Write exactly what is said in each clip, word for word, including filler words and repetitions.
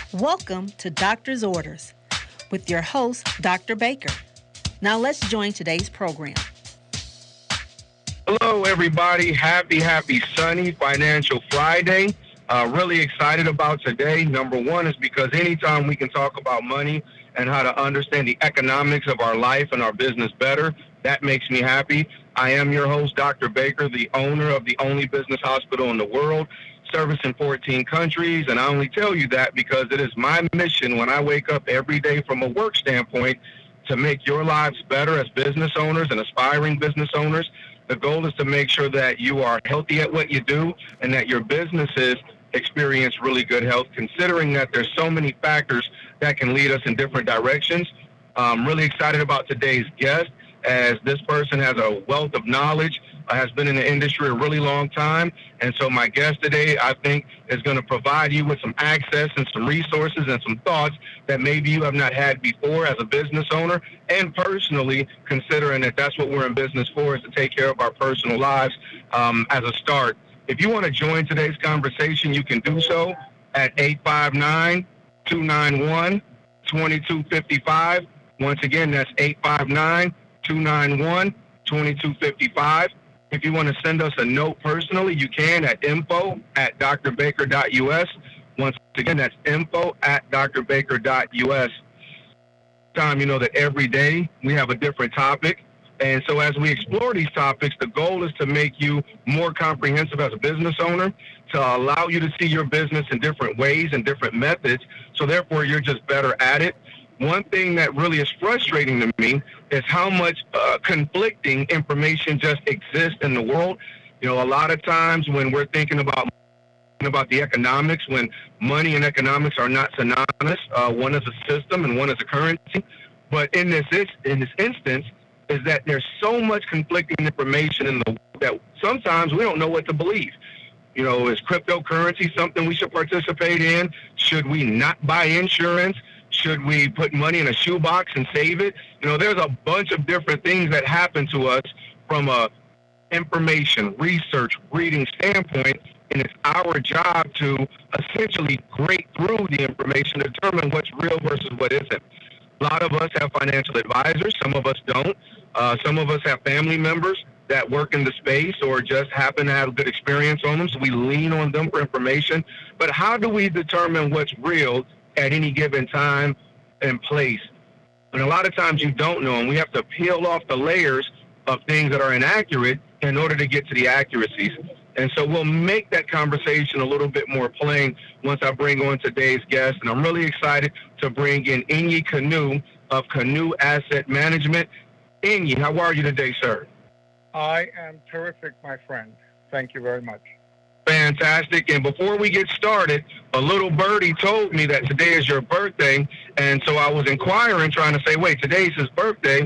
Welcome to Doctor's Orders with your host, Doctor Baker. Now let's join today's program. Hello, everybody. Happy, happy, sunny Financial Friday. Uh, really excited about today. Number one is because anytime we can talk about money and how to understand the economics of our life and our business better, that makes me happy. I am your host, Doctor Baker, the owner of the only business hospital in the world, servicing fourteen countries, and I only tell you that because it is my mission when I wake up every day from a work standpoint to make your lives better as business owners and aspiring business owners. The goal is to make sure that you are healthy at what you do and that your businesses experience really good health, considering that there's so many factors that can lead us in different directions. I'm really excited about today's guest, as this person has a wealth of knowledge, uh, has been in the industry a really long time. And so my guest today, I think, is going to provide you with some access and some resources and some thoughts that maybe you have not had before as a business owner, and personally, considering that that's what we're in business for, is to take care of our personal lives um, as a start. If you want to join today's conversation, you can do so at eight five nine, two nine one, two two five five. Once again, that's eight five nine, two nine one, two two five five. If you want to send us a note personally, you can at info at drbaker.us. Once again, that's info at drbaker.us. Time, you know that every day we have a different topic. And so as we explore these topics, the goal is to make you more comprehensive as a business owner, to allow you to see your business in different ways and different methods. So therefore, you're just better at it. One thing that really is frustrating to me is how much uh, conflicting information just exists in the world. You know, a lot of times when we're thinking about about the economics, when money and economics are not synonymous, uh, one is a system and one is a currency. But in this in this instance, is that there's so much conflicting information in the world that sometimes we don't know what to believe. You know, is cryptocurrency something we should participate in? Should we not buy insurance? Should we put money in a shoebox and save it? You know, there's a bunch of different things that happen to us from a information, research, reading standpoint, and it's our job to essentially grade through the information, determine what's real versus what isn't. A lot of us have financial advisors. Some of us don't. Uh, some of us have family members that work in the space or just happen to have good experience on them, so we lean on them for information. But how do we determine what's real at any given time and place? And a lot of times you don't know, and we have to peel off the layers of things that are inaccurate in order to get to the accuracies. And so we'll make that conversation a little bit more plain once I bring on today's guest. And I'm really excited to bring in Inyi Canoe of Canoe Asset Management. Inyi, how are you today, sir? I am terrific, my friend. Thank you very much. Fantastic. And before we get started, a little birdie told me that today is your birthday. And so I was inquiring, trying to say, wait, today's his birthday.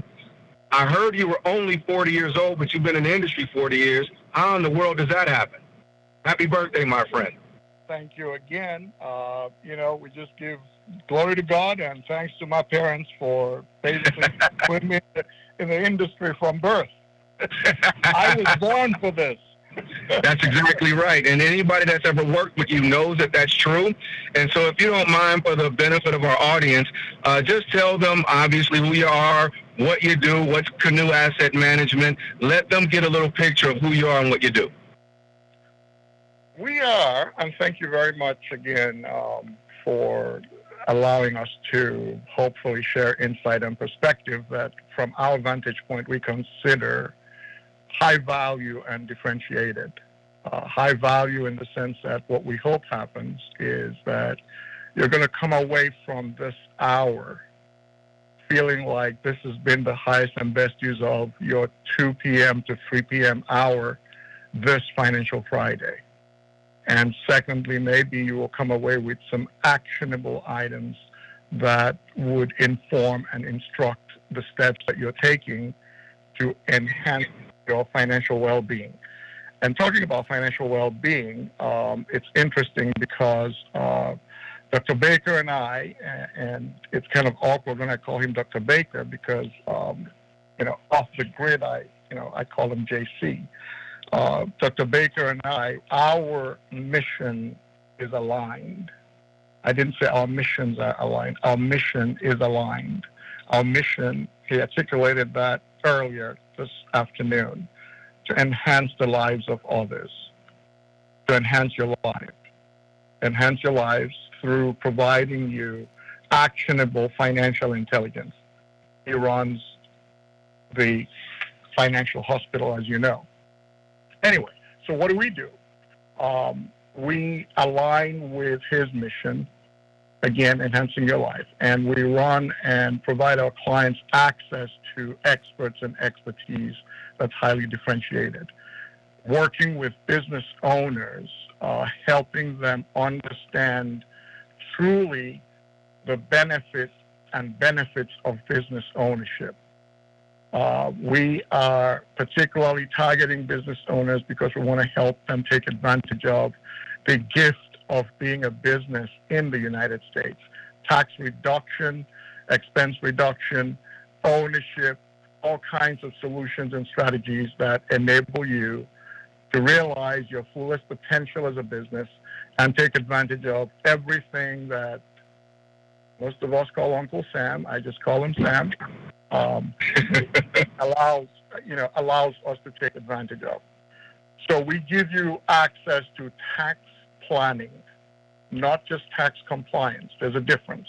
I heard you were only forty years old, but you've been in the industry forty years. How in the world does that happen? Happy birthday, my friend. Thank you again. Uh, you know, we just give glory to God and thanks to my parents for basically putting me in the industry from birth. I was born for this. That's exactly right. And anybody that's ever worked with you knows that that's true. And so if you don't mind, for the benefit of our audience, uh, just tell them, obviously, who you are, what you do, what's Canoe Asset Management. Let them get a little picture of who you are and what you do. We are, and thank you very much again um, for allowing us to hopefully share insight and perspective that from our vantage point we consider high value and differentiated. Uh, high value in the sense that what we hope happens is that you're going to come away from this hour feeling like this has been the highest and best use of your two p.m. to three p.m. hour this Financial Friday. And secondly, maybe you will come away with some actionable items that would inform and instruct the steps that you're taking to enhance your financial well-being. And talking about financial well-being, um, it's interesting because uh, Doctor Baker and I, and it's kind of awkward when I call him Doctor Baker because, um, you know, off the grid, I, you know, I call him J C. Uh, Doctor Baker and I, our mission is aligned. I didn't say our missions are aligned. Our mission is aligned. Our mission, he articulated that earlier this afternoon, to enhance the lives of others, to enhance your life, enhance your lives through providing you actionable financial intelligence. He runs the financial hospital, as you know. Anyway, so what do we do? Um, we align with his mission, again, enhancing your life, and we run and provide our clients access to experts and expertise that's highly differentiated. Working with business owners, uh, helping them understand truly the benefits and benefits of business ownership. Uh, we are particularly targeting business owners because we want to help them take advantage of the gift of being a business in the United States. Tax reduction, expense reduction, ownership, all kinds of solutions and strategies that enable you to realize your fullest potential as a business and take advantage of everything that most of us call Uncle Sam. I just call him Sam. Um, allows, you know, allows us to take advantage of. So we give you access to tax planning, not just tax compliance. There's a difference.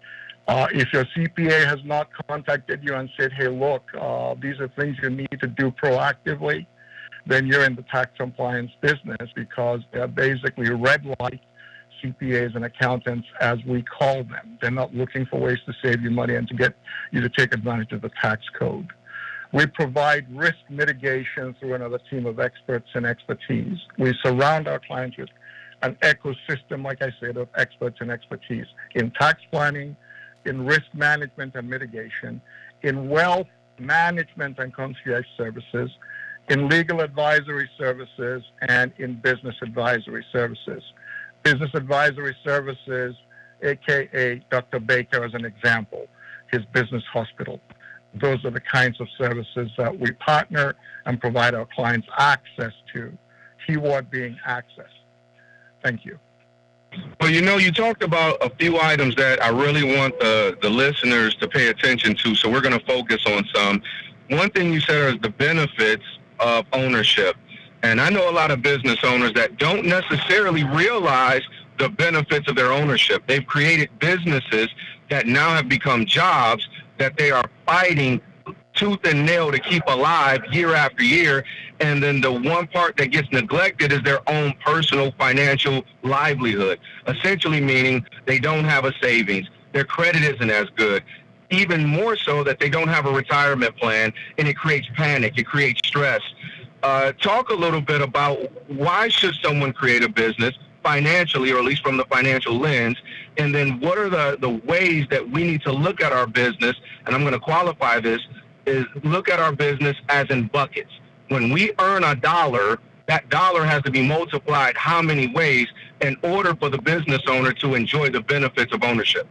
Uh, if your C P A has not contacted you and said, hey, look, uh, these are things you need to do proactively, then you're in the tax compliance business, because they're basically red light C P As and accountants, as we call them. They're not looking for ways to save you money and to get you to take advantage of the tax code. We provide risk mitigation through another team of experts and expertise. We surround our clients with an ecosystem, like I said, of experts and expertise in tax planning, in risk management and mitigation, in wealth management and concierge services, in legal advisory services, and in business advisory services. Business advisory services, a k a. Doctor Baker as an example, his business hospital. Those are the kinds of services that we partner and provide our clients access to, keyword being access. Thank you. Well, you know, you talked about a few items that I really want the, the listeners to pay attention to, so we're going to focus on some. One thing you said is the benefits of ownership. And I know a lot of business owners that don't necessarily realize the benefits of their ownership. They've created businesses that now have become jobs that they are fighting tooth and nail to keep alive year after year. And then the one part that gets neglected is their own personal financial livelihood, essentially meaning they don't have a savings. Their credit isn't as good. Even more so that they don't have a retirement plan, and it creates panic. It creates stress. Uh, talk a little bit about why should someone create a business financially, or at least from the financial lens, and then what are the, the ways that we need to look at our business, and I'm going to qualify this, is look at our business as in buckets. When we earn a dollar, that dollar has to be multiplied how many ways in order for the business owner to enjoy the benefits of ownership?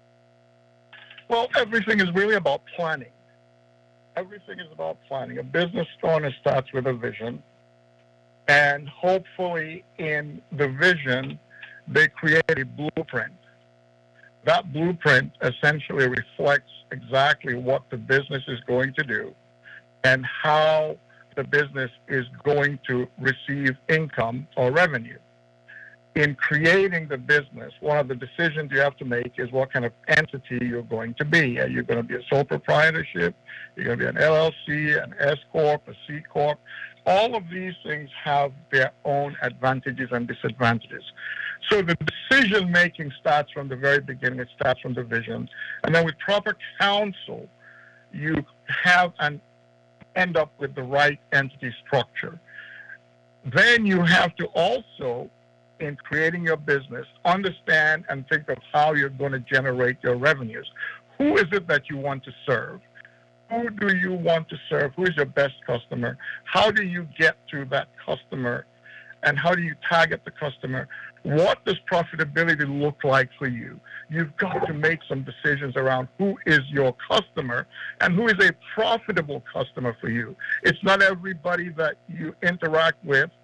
Well, everything is really about planning. Everything is about planning. A business owner starts with a vision, and hopefully in the vision, they create a blueprint. That blueprint essentially reflects exactly what the business is going to do and how the business is going to receive income or revenue. In creating the business, one of the decisions you have to make is what kind of entity you're going to be. Are you going to be a sole proprietorship? You're going to be an L L C, an S Corp, a C Corp? All of these things have their own advantages and disadvantages. So the decision-making starts from the very beginning. It starts from the vision. And then with proper counsel, you have and end up with the right entity structure. Then you have to also, in creating your business, understand and think of how you're going to generate your revenues. Who is it that you want to serve? Who do you want to serve? Who is your best customer? How do you get to that customer? And how do you target the customer? What does profitability look like for you? You've got to make some decisions around who is your customer and who is a profitable customer for you. It's not everybody that you interact with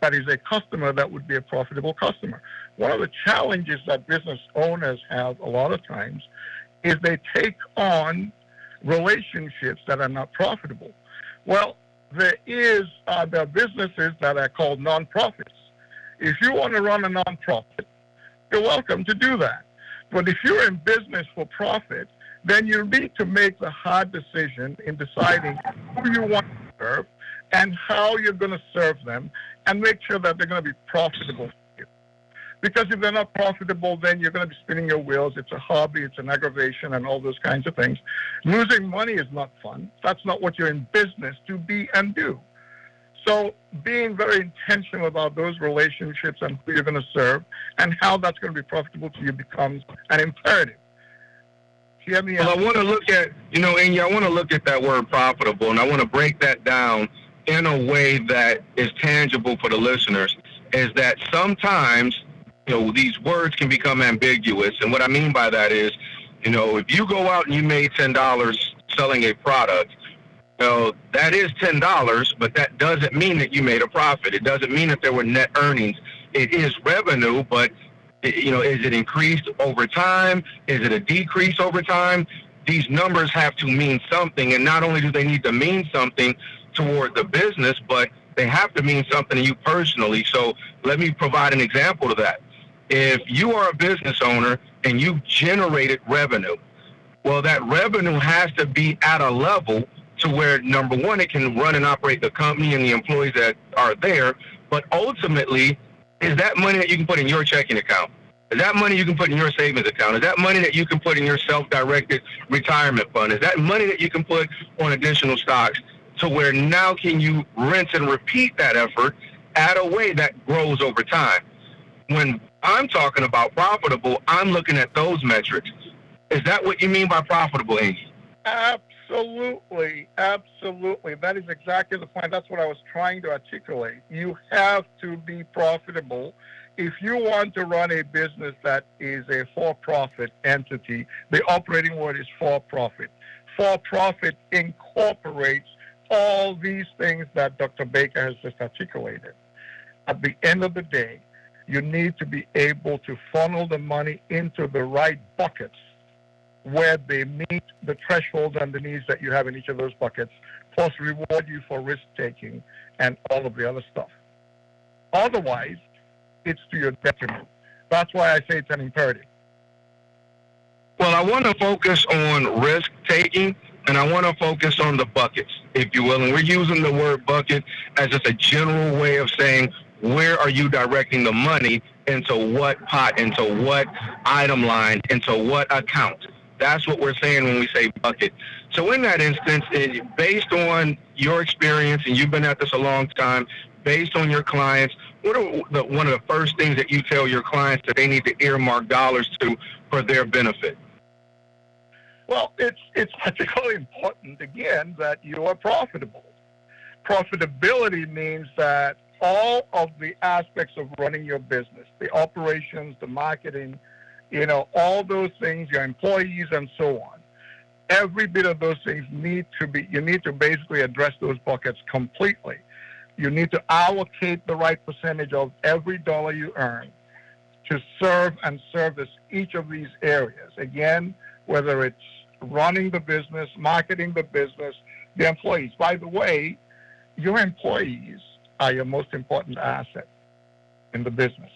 that is a customer that would be a profitable customer. One of the challenges that business owners have a lot of times is they take on relationships that are not profitable. Well, there is uh, there are businesses that are called nonprofits. If you want to run a nonprofit, you're welcome to do that. But if you're in business for profit, then you need to make the hard decision in deciding who you want to serve and how you're going to serve them, and make sure that they're going to be profitable for you. Because if they're not profitable, then you're going to be spinning your wheels. It's a hobby, it's an aggravation, and all those kinds of things. Losing money is not fun. That's not what you're in business to be and do. So being very intentional about those relationships and who you're going to serve and how that's going to be profitable to you becomes an imperative. Hear me out. Well, I want to look at, you know, Enya, I want to look at that word profitable, and I want to break that down in a way that is tangible for the listeners, is that sometimes, you know, these words can become ambiguous. And what I mean by that is, you know, if you go out and you made ten dollars selling a product, you know, that is ten dollars, but that doesn't mean that you made a profit. It doesn't mean that there were net earnings. It is revenue, but, you know, is it increased over time? Is it a decrease over time? These numbers have to mean something, and not only do they need to mean something toward the business, but they have to mean something to you personally. So let me provide an example to that. If you are a business owner and you generated revenue, well, that revenue has to be at a level to where, number one, it can run and operate the company and the employees that are there, but ultimately, is that money that you can put in your checking account? Is that money you can put in your savings account? Is that money that you can put in your self-directed retirement fund? Is that money that you can put on additional stocks, to where now can you rinse and repeat that effort at a way that grows over time? When I'm talking about profitable, I'm looking at those metrics. Is that what you mean by profitable, Enya? Absolutely, absolutely. That is exactly the point. That's what I was trying to articulate. You have to be profitable. If you want to run a business that is a for-profit entity, the operating word is for-profit. For-profit incorporates all these things that Doctor Baker has just articulated. At the end of the day, you need to be able to funnel the money into the right buckets where they meet the thresholds and the needs that you have in each of those buckets, plus reward you for risk-taking and all of the other stuff. Otherwise, it's to your detriment. That's why I say it's an imperative. Well, I want to focus on risk-taking, and I want to focus on the buckets, if you will. And we're using the word bucket as just a general way of saying, where are you directing the money, into what pot, into what item line, into what account? That's what we're saying when we say bucket. So in that instance, it, based on your experience, and you've been at this a long time, based on your clients, what are the, one of the first things that you tell your clients that they need to earmark dollars to for their benefit? Well, it's it's particularly important, again, that you are profitable. Profitability means that all of the aspects of running your business, the operations, the marketing, you know, all those things, your employees and so on, every bit of those things need to be, you need to basically address those buckets completely. You need to allocate the right percentage of every dollar you earn to serve and service each of these areas. Again, whether it's running the business, marketing the business, the employees. By the way, your employees are your most important asset in the business.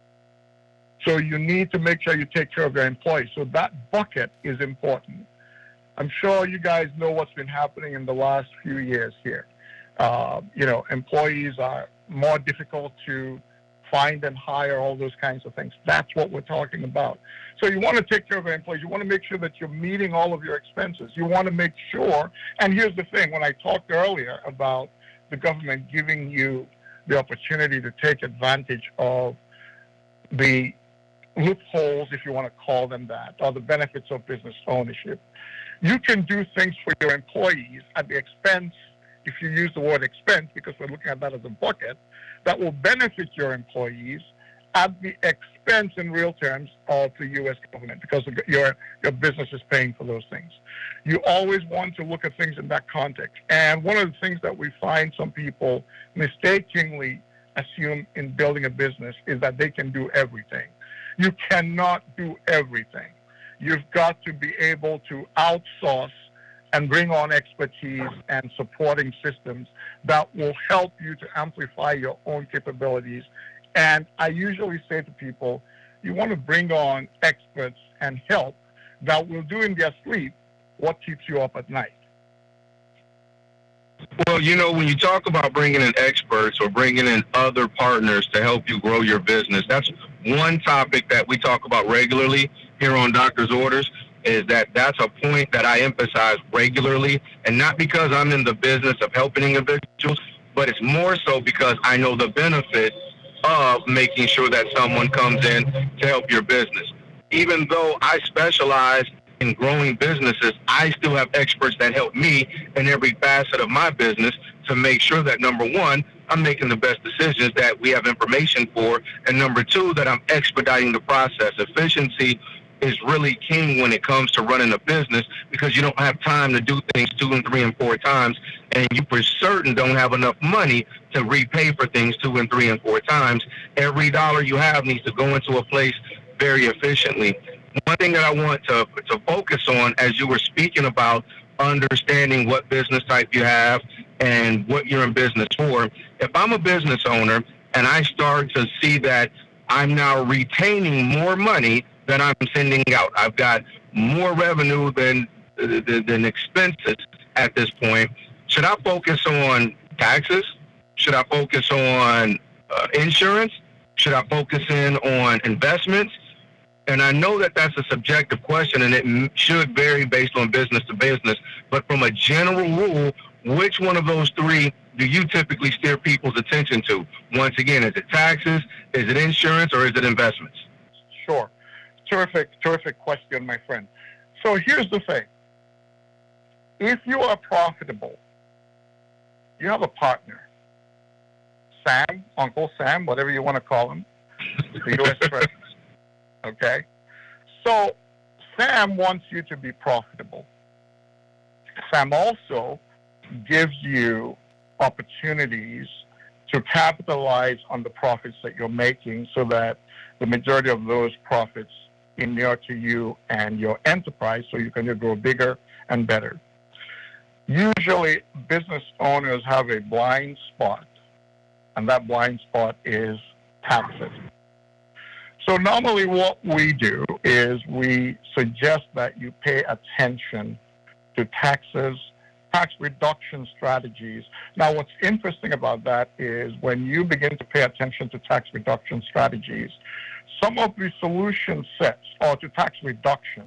So you need to make sure you take care of your employees. So that bucket is important. I'm sure you guys know what's been happening in the last few years here. Uh, you know, employees are more difficult to find and hire, all those kinds of things. That's what we're talking about. So you want to take care of your employees. You want to make sure that you're meeting all of your expenses. You want to make sure, and here's the thing, when I talked earlier about the government giving you the opportunity to take advantage of the loopholes, if you want to call them that, or the benefits of business ownership, you can do things for your employees at the expense, if you use the word expense, because we're looking at that as a bucket, that will benefit your employees at the expense in real terms of the U S government, because your your business is paying for those things. You always want to look at things in that context. And one of the things that we find some people mistakenly assume in building a business is that they can do everything. You cannot do everything. You've got to be able to outsource and bring on expertise and supporting systems that will help you to amplify your own capabilities. And I usually say to people, you want to bring on experts and help that will do in their sleep what keeps you up at night. Well, you know, when you talk about bringing in experts or bringing in other partners to help you grow your business, that's one topic that we talk about regularly here on Doctor's Orders, is that that's a point that I emphasize regularly, and not because I'm in the business of helping individuals, but it's more so because I know the benefit of making sure that someone comes in to help your business. Even though I specialize in growing businesses, I still have experts that help me in every facet of my business to make sure that, number one, I'm making the best decisions that we have information for, and number two, that I'm expediting the process. Efficiency is really king when it comes to running a business, because you don't have time to do things two and three and four times, and you for certain don't have enough money to repay for things two and three and four times. Every dollar you have needs to go into a place very efficiently. One thing that I want to, to focus on, as you were speaking about understanding what business type you have and what you're in business for, if I'm a business owner and I start to see that I'm now retaining more money than I'm sending out, I've got more revenue than, than, than expenses at this point, should I focus on taxes? Should I focus on uh, insurance? Should I focus in on investments? And I know that that's a subjective question, and it m- should vary based on business to business. But from a general rule, which one of those three do you typically steer people's attention to? Once again, is it taxes, is it insurance, or is it investments? Sure. Terrific, terrific question, my friend. So here's the thing. If you are profitable, you have a partner. Sam, Uncle Sam, whatever you want to call him, the U S President. Okay? So Sam wants you to be profitable. Sam also gives you opportunities to capitalize on the profits that you're making so that the majority of those profits inure to you and your enterprise so you can grow bigger and better. Usually, business owners have a blind spot, and that blind spot is taxes. So normally what we do is we suggest that you pay attention to taxes, tax reduction strategies. Now, what's interesting about that is when you begin to pay attention to tax reduction strategies, some of the solution sets, or to tax reduction,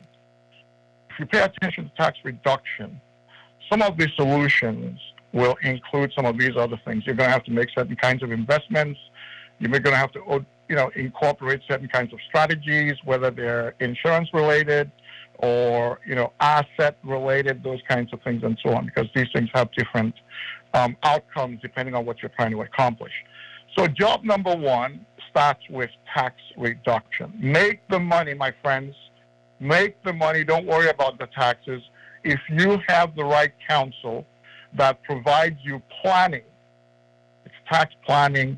if you pay attention to tax reduction, some of the solutions will include some of these other things. You're going to have to make certain kinds of investments. You're going to have to, you know, incorporate certain kinds of strategies, whether they're insurance related or, you know, asset related, those kinds of things and so on, because these things have different um, outcomes depending on what you're trying to accomplish. So job number one starts with tax reduction. Make the money, my friends. Make the money. Don't worry about the taxes. If you have the right counsel that provides you planning, it's tax planning,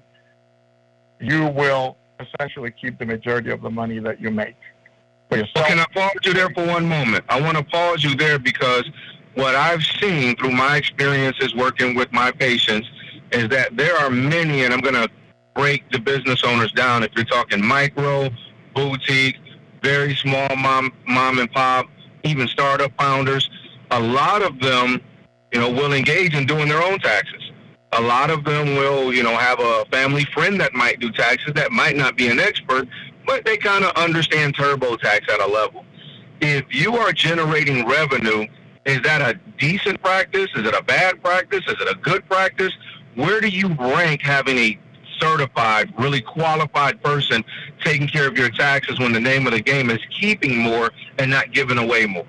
you will essentially keep the majority of the money that you make for yourself. Can I pause you there for one moment? I want to pause you there because what I've seen through my experiences working with my patients is that there are many, and I'm going to break the business owners down. If you're talking micro, boutique, very small mom, mom and pop, even startup founders, a lot of them, you know, will engage in doing their own taxes. A lot of them will, you know, have a family friend that might do taxes that might not be an expert, but they kind of understand TurboTax at a level. If you are generating revenue, is that a decent practice? Is it a bad practice? Is it a good practice? Where do you rank having a certified, really qualified person taking care of your taxes when the name of the game is keeping more and not giving away more?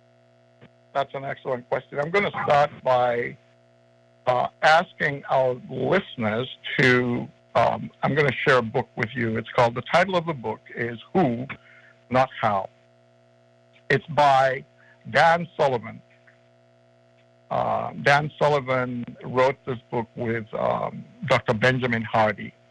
That's an excellent question. I'm going to start by uh, asking our listeners to, um, I'm going to share a book with you. It's called, the title of the book is Who, Not How. It's by Dan Sullivan. Uh, Dan Sullivan wrote this book with um, Doctor Benjamin Hardy.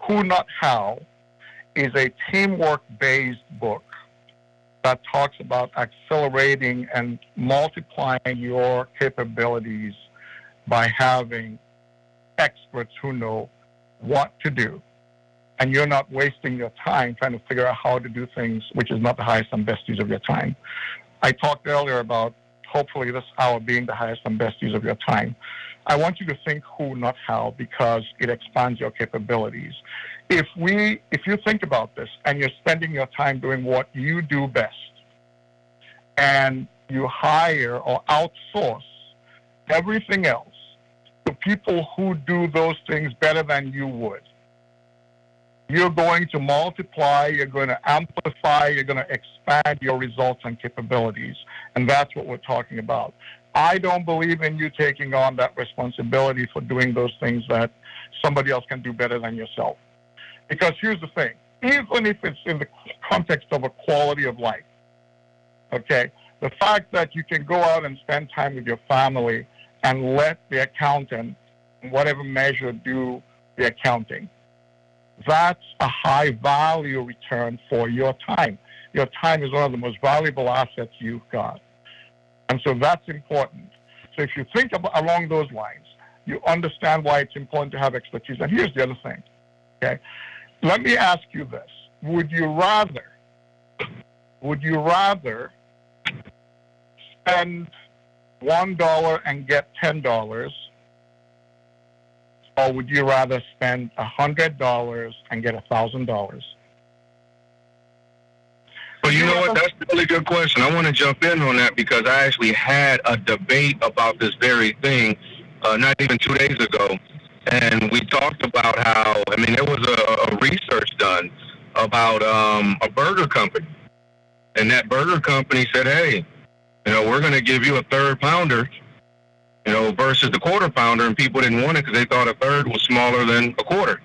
Who Not How is a teamwork-based book that talks about accelerating and multiplying your capabilities by having experts who know what to do. And you're not wasting your time trying to figure out how to do things, which is not the highest and best use of your time. I talked earlier about hopefully this hour being the highest and best use of your time. I want you to think who, not how, because it expands your capabilities. If we, if you think about this and you're spending your time doing what you do best, and you hire or outsource everything else to people who do those things better than you would, you're going to multiply, you're going to amplify, you're going to expand your results and capabilities. And that's what we're talking about. I don't believe in you taking on that responsibility for doing those things that somebody else can do better than yourself. Because here's the thing, even if it's in the context of a quality of life, okay, the fact that you can go out and spend time with your family and let the accountant, in whatever measure, do the accounting, that's a high value return for your time. Your time is one of the most valuable assets you've got. And so that's important. So if you think about, along those lines, you understand why it's important to have expertise. And here's the other thing, okay? Let me ask you this. Would you rather, would you rather spend one dollar and get ten dollars, or would you rather spend one hundred dollars and get one thousand dollars? Well, you know what? That's a really good question. I want to jump in on that because I actually had a debate about this very thing uh, not even two days ago. And we talked about how, I mean, there was a, a research done about um, a burger company. And that burger company said, hey, you know, we're going to give you a third pounder, you know, versus the quarter pounder. And people didn't want it because they thought a third was smaller than a quarter.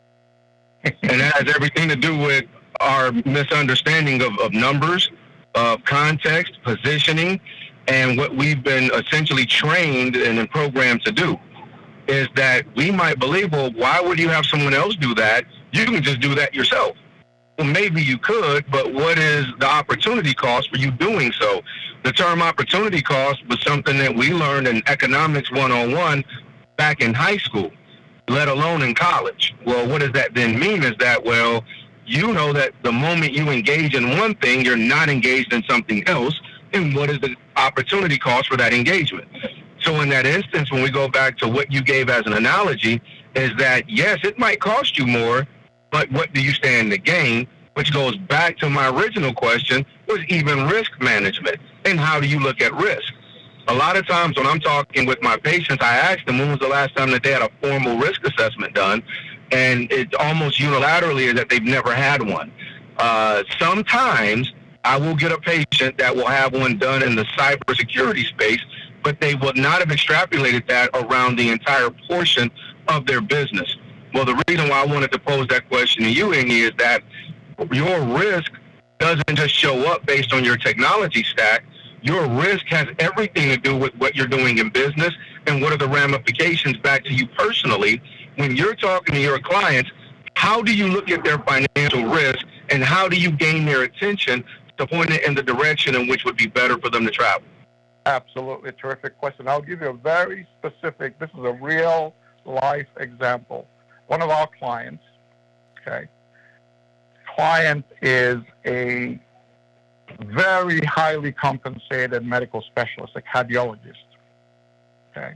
And that has everything to do with our misunderstanding of, of numbers, of context, positioning, and what we've been essentially trained and programmed to do is that we might believe, well, why would you have someone else do that? You can just do that yourself. Well, maybe you could, but what is the opportunity cost for you doing so? The term opportunity cost was something that we learned in economics one oh one back in high school, let alone in college. Well, what does that then mean is that, well, you know that the moment you engage in one thing, you're not engaged in something else, and what is the opportunity cost for that engagement? So in that instance, when we go back to what you gave as an analogy, is that, yes, it might cost you more, but what do you stand to gain? Which goes back to my original question, was even risk management. And how do you look at risk? A lot of times when I'm talking with my patients, I ask them when was the last time that they had a formal risk assessment done, and it almost unilaterally is that they've never had one. Uh, sometimes I will get a patient that will have one done in the cybersecurity space, but they will not have extrapolated that around the entire portion of their business. Well, the reason why I wanted to pose that question to you, Ingy, is that your risk doesn't just show up based on your technology stack. Your risk has everything to do with what you're doing in business and what are the ramifications back to you personally. When you're talking to your clients, how do you look at their financial risk and how do you gain their attention to point it in the direction in which would be better for them to travel? Absolutely terrific question. I'll give you a very specific, this is a real life example. One of our clients, okay, client is a very highly compensated medical specialist, a cardiologist, okay?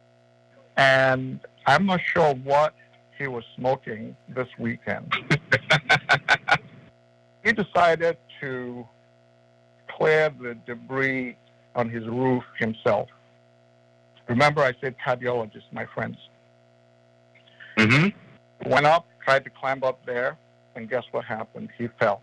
And I'm not sure what he was smoking this weekend. He decided to clear the debris on his roof himself. Remember I said cardiologist, my friends. Mm-hmm. Went up, tried to climb up there, and guess what happened? He fell.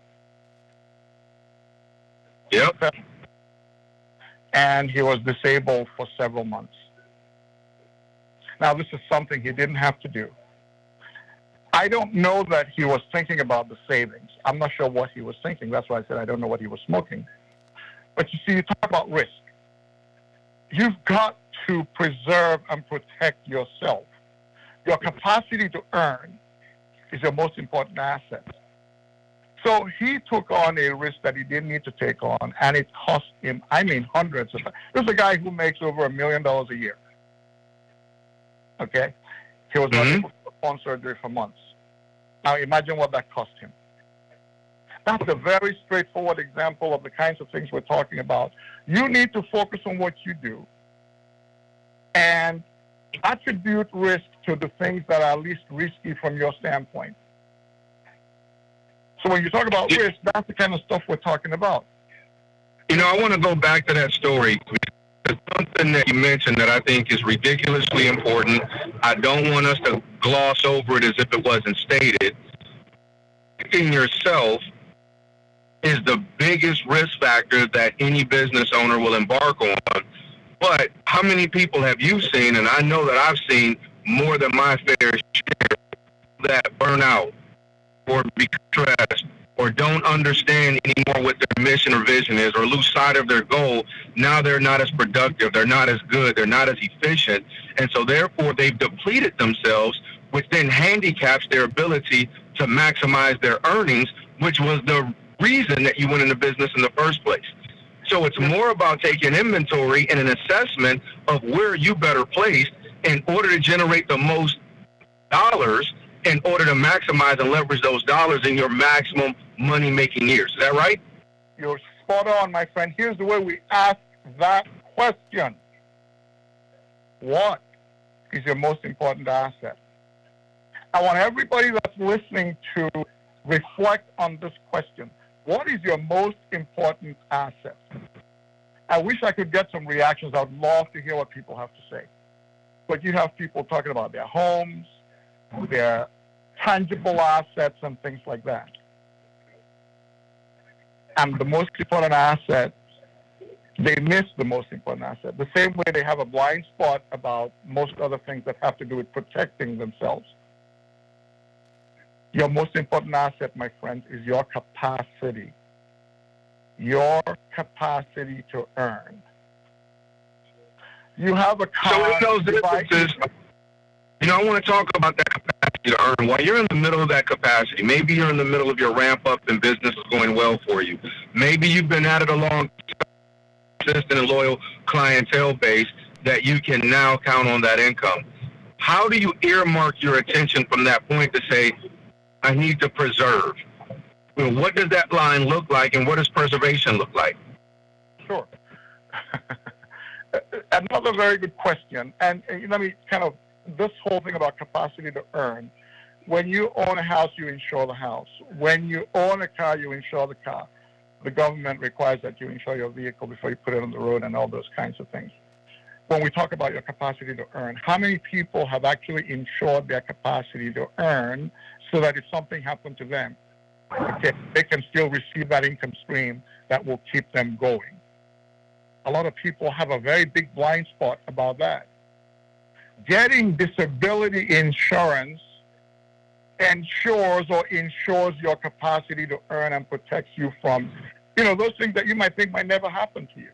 Yep. He fell. And he was disabled for several months. Now, this is something he didn't have to do. I don't know that he was thinking about the savings. I'm not sure what he was thinking. That's why I said I don't know what he was smoking. But you see, you talk about risk. You've got to preserve and protect yourself. Your capacity to earn is your most important asset. So he took on a risk that he didn't need to take on, and it cost him, I mean, hundreds of. This is a guy who makes over a million dollars a year. Okay? He was not Mm-hmm. able to perform surgery for months. Now imagine what that cost him. That's a very straightforward example of the kinds of things we're talking about. You need to focus on what you do and attribute risk to the things that are least risky from your standpoint. So when you talk about risk, that's the kind of stuff we're talking about. You know, I want to go back to that story. There's something that you mentioned that I think is ridiculously important. I don't want us to gloss over it as if it wasn't stated. Protecting yourself is the biggest risk factor that any business owner will embark on. But how many people have you seen, and I know that I've seen more than my fair share, that burn out or be stressed or don't understand anymore what their mission or vision is, or lose sight of their goal? Now they're not as productive, they're not as good, they're not as efficient, and so therefore they've depleted themselves, which then handicaps their ability to maximize their earnings, which was the reason that you went into business in the first place. So it's more about taking inventory and an assessment of where you better placed in order to generate the most dollars, in order to maximize and leverage those dollars in your maximum money-making years. Is that right? You're spot on, my friend. Here's the way we ask that question. What is your most important asset? I want everybody that's listening to reflect on this question. What is your most important asset? I wish I could get some reactions. I would love to hear what people have to say. But you have people talking about their homes, their tangible assets, and things like that. And the most important asset, they miss the most important asset. The same way they have a blind spot about most other things that have to do with protecting themselves. Your most important asset, my friends, is your capacity. Your capacity to earn. You have a car. So in those instances, you know, I want to talk about that capacity to earn. While you're in the middle of that capacity, maybe you're in the middle of your ramp up and business is going well for you. Maybe you've been at it a long time, consistent and loyal clientele base that you can now count on that income. How do you earmark your attention from that point to say, I need to preserve? Well, what does that line look like, and what does preservation look like? Sure. Another very good question. And, and let me kind of, this whole thing about capacity to earn. When you own a house, you insure the house. When you own a car, you insure the car. The government requires that you insure your vehicle before you put it on the road and all those kinds of things. When we talk about your capacity to earn, how many people have actually insured their capacity to earn so that if something happened to them, okay, they can still receive that income stream that will keep them going? A lot of people have a very big blind spot about that. Getting disability insurance ensures or insures your capacity to earn and protects you from, you know, those things that you might think might never happen to you.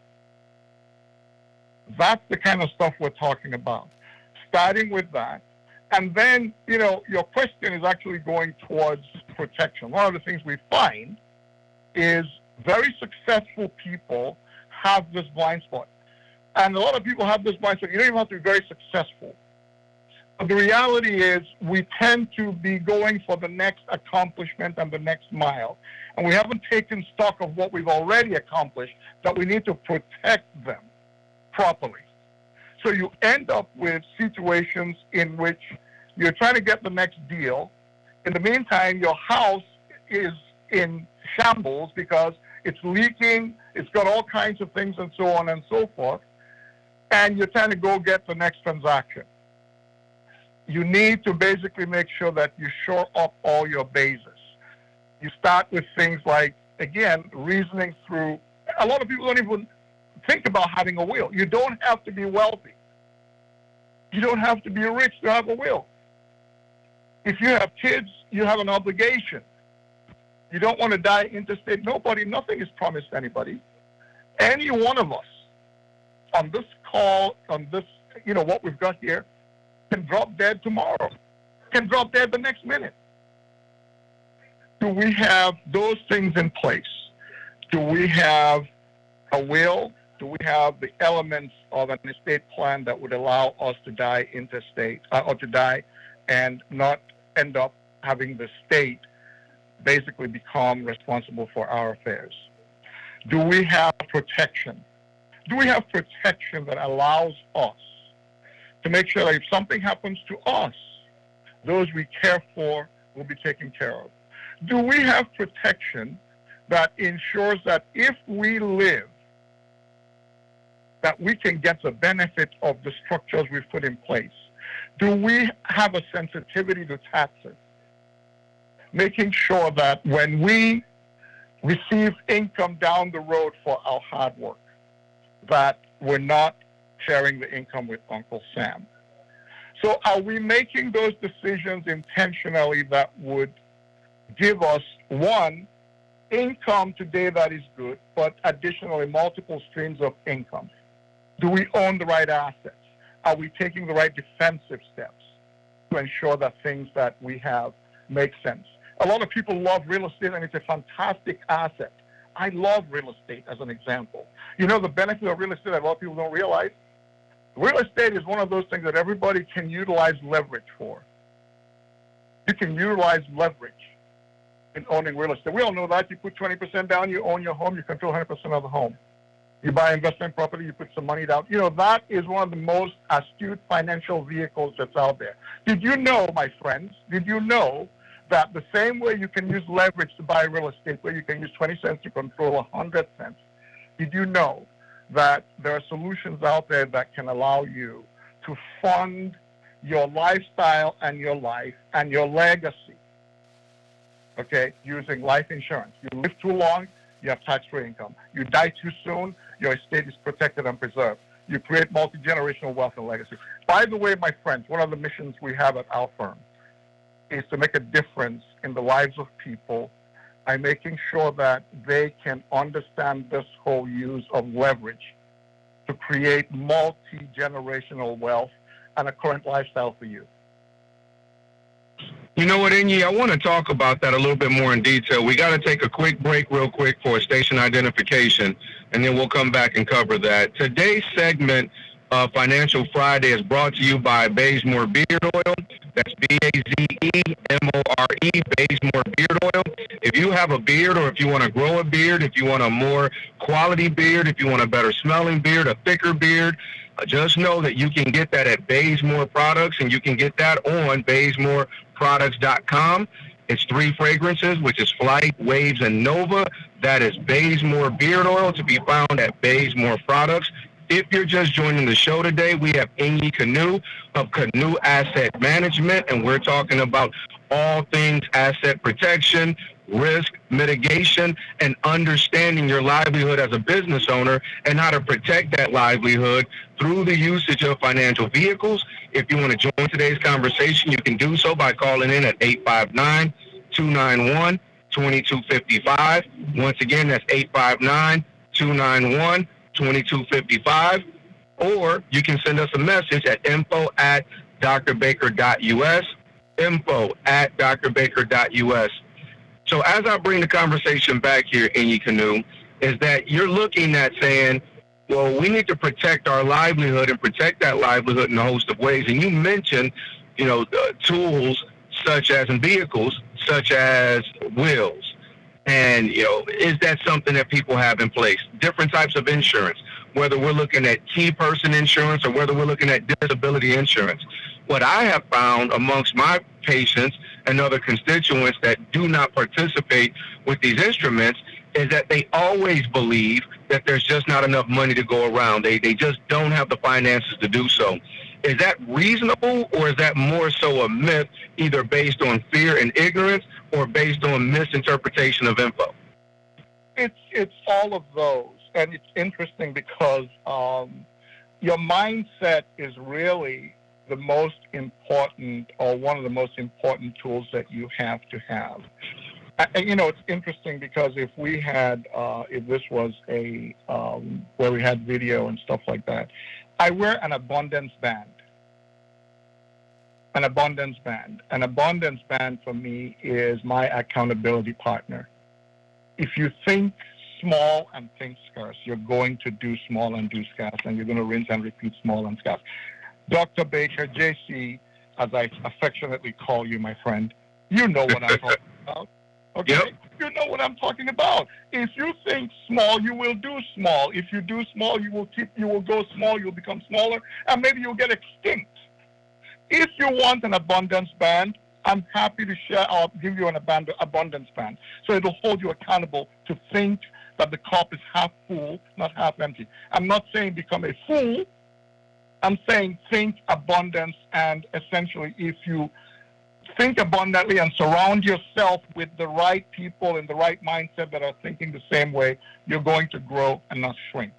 That's the kind of stuff we're talking about. Starting with that. And then, you know, your question is actually going towards protection. One of the things we find is very successful people have this blind spot. And a lot of people have this blind spot. You don't even have to be very successful. But the reality is we tend to be going for the next accomplishment and the next mile. And we haven't taken stock of what we've already accomplished, that we need to protect them properly. So you end up with situations in which you're trying to get the next deal. In the meantime, your house is in shambles because it's leaking, it's got all kinds of things and so on and so forth, and you're trying to go get the next transaction. You need to basically make sure that you shore up all your bases. You start with things like, again, reasoning through. A lot of people don't even think about having a will. You don't have to be wealthy. You don't have to be rich to have a will. If you have kids, you have an obligation. You don't want to die interstate. Nobody, nothing is promised anybody. Any one of us on this call, on this, you know, what we've got here, can drop dead tomorrow, can drop dead the next minute. Do we have those things in place? Do we have a will? Do we have the elements of an estate plan that would allow us to die interstate uh, or to die and not end up having the state basically become responsible for our affairs? Do we have protection? Do we have protection that allows us to make sure that if something happens to us, those we care for will be taken care of? Do we have protection that ensures that if we live, that we can get the benefit of the structures we've put in place? Do we have a sensitivity to taxes? Making sure that when we receive income down the road for our hard work, that we're not sharing the income with Uncle Sam. So are we making those decisions intentionally that would give us, one, income today that is good, but additionally multiple streams of income? Do we own the right assets? Are we taking the right defensive steps to ensure that things that we have make sense? A lot of people love real estate, and it's a fantastic asset. I love real estate as an example. You know, the benefit of real estate that a lot of people don't realize? Real estate is one of those things that everybody can utilize leverage for. You can utilize leverage in owning real estate. We all know that. You put twenty percent down, you own your home, you control one hundred percent of the home. You buy investment property, you put some money down. You know, that is one of the most astute financial vehicles that's out there. Did you know, my friends, did you know that the same way you can use leverage to buy real estate, where you can use twenty cents to control one hundred cents, did you know that there are solutions out there that can allow you to fund your lifestyle and your life and your legacy, okay, using life insurance? You live too long, you have tax-free income. You die too soon, your estate is protected and preserved. You create multi-generational wealth and legacy. By the way, my friends, one of the missions we have at our firm is to make a difference in the lives of people by making sure that they can understand this whole use of leverage to create multi-generational wealth and a current lifestyle for you. You know what, Inyi, I want to talk about that a little bit more in detail. We got to take a quick break real quick for station identification, and then we'll come back and cover that. Today's segment of Financial Friday is brought to you by Bazemore Beard Oil. That's B A Z E M O R E, Bazemore Beard Oil. If you have a beard, or if you want to grow a beard, if you want a more quality beard, if you want a better smelling beard, a thicker beard, uh, just know that you can get that at Bazemore Products, and you can get that on bazemore products dot com. It's three fragrances, which is Flight, Waves, and Nova. That is Bazemore Beard Oil, to be found at Bazemore Products. If you're just joining the show today, we have Inyi Canoe of Canoe Asset Management, and we're talking about all things asset protection, risk mitigation, and understanding your livelihood as a business owner and how to protect that livelihood through the usage of financial vehicles. If you want to join today's conversation, you can do so by calling in at eight five nine, two nine one, two two five five. Once again, that's eight five nine, two nine one, two two five five. Or you can send us a message at info at drbaker.us, info at drbaker.us. So as I bring the conversation back here, Inyi Canoe, is that you're looking at saying, well, we need to protect our livelihood and protect that livelihood in a host of ways. And you mentioned, you know, uh, tools such as, and vehicles such as wills. And, you know, is that something that people have in place? Different types of insurance, whether we're looking at key person insurance or whether we're looking at disability insurance. What I have found amongst my patients and other constituents that do not participate with these instruments is that they always believe that there's just not enough money to go around. They they just don't have the finances to do so. Is that reasonable, or is that more so a myth, either based on fear and ignorance or based on misinterpretation of info? It's it's all of those, and it's interesting because um, your mindset is really the most important, or one of the most important tools that you have to have. And, you know, it's interesting because if we had, uh, if this was a, um, where we had video and stuff like that, I wear an abundance band. an abundance band. An abundance band for me is my accountability partner. If you think small and think scarce, you're going to do small and do scarce, and you're going to rinse and repeat small and scarce. Doctor Baker, J C, as I affectionately call you, my friend, you know what I'm talking about. Okay? Yep. You know what I'm talking about. If you think small, you will do small. If you do small, you will keep, you will go small, you'll become smaller, and maybe you'll get extinct. If you want an abundance band, I'm happy to share, I'll give you an abundance band. So it'll hold you accountable to think that the cup is half full, not half empty. I'm not saying become a fool. I'm saying think abundance, and essentially if you think abundantly and surround yourself with the right people in the right mindset that are thinking the same way, you're going to grow and not shrink.